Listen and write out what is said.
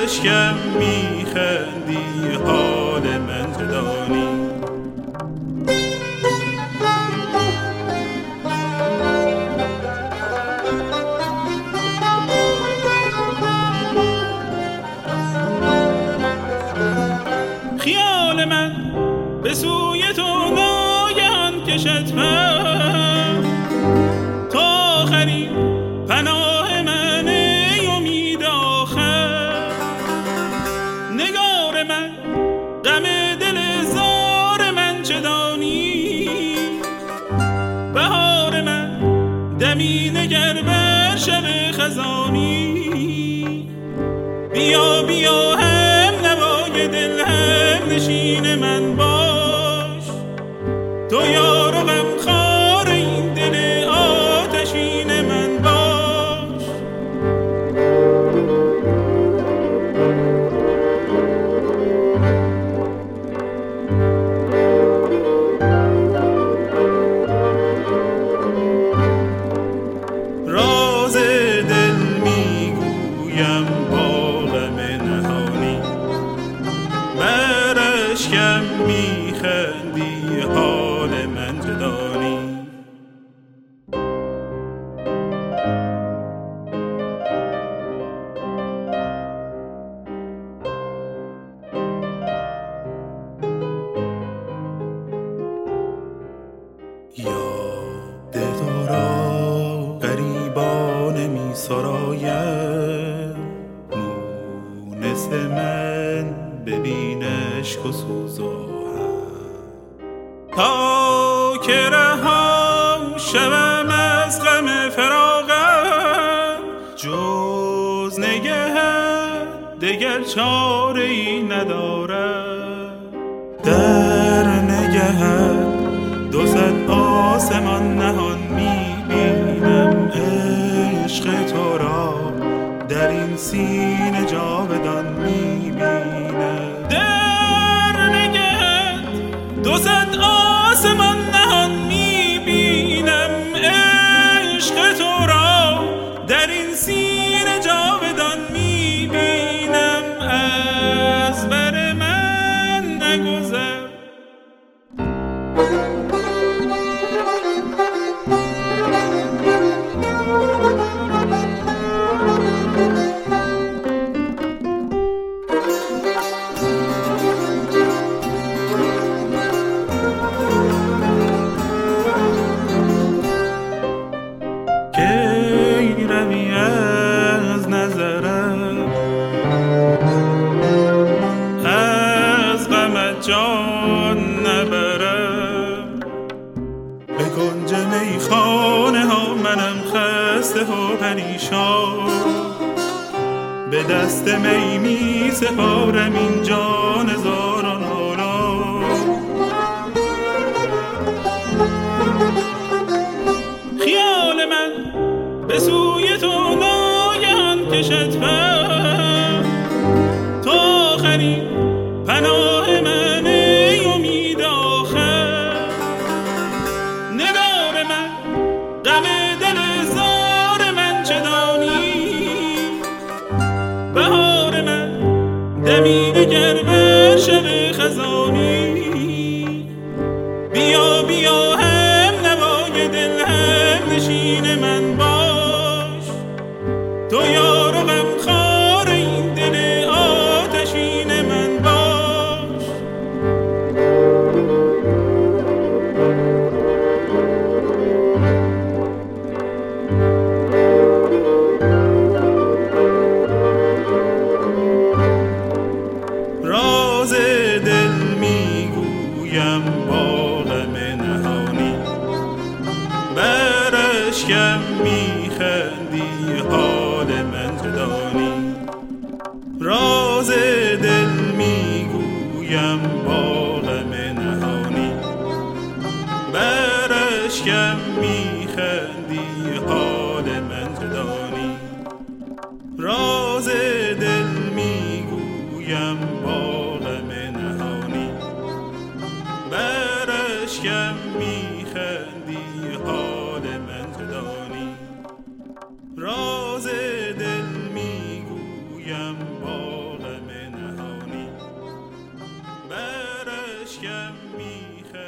اشکم میخندی حال من بدانی. خیال من به سوی تو ناگهان کشد پر، تو آخرین پناه من ای امید آخر. نگار من غم دل زار من چه دانی، بهار من دمی نگر بر شب خزانی. بیا بیا هم نوای دل هم نشین من باش، تو یار و غمخوار این دل آتشین من باش. راز دل میگویم با غم نهانی، بر اشکم میخندی حال من بدانی. یاد تو را غریبانه می سرایم، مونس من ببین عشق و سوز و هم، تا که رها شوم از غم فراقم. جز نگهت دگر چاره ای ندارم، در نگهت 200 آسمان نهان میبینم. عشق تو را در این سینه جاودان میبینم، در نگهت 200 آسمان نهان میبینم. عشق تو را در این سینه جاودان میبینم. از بر من نگذر. کی روی از نظرم، از غمت جان نبرم. به کنج میخانه ها منم خسته و پریشان، به دست می می سپارم این جان زاران حالا. خیال من به سوی تو ناگهان کشد پر، تو آخرین پناه من ای امید آخر. نگار من غم دل زار من چه دانی، بهار من دمی نگر بر شب خزانی. بیا بیا هم نوای دل هم نشین من باش، تو یار و غمخوار این دل آتشین من باش. راز دل میگویم با غم نهانی، بر اشکم میخندی حال من بدانی. راز دل میگویم با غم نهانی، بر اشکم میخندی حال من بدانی. راز دل میگویم با غم نهانی، بر اشکم میخندی حال من بدانی. راز دل میگویم با اشکم میخرد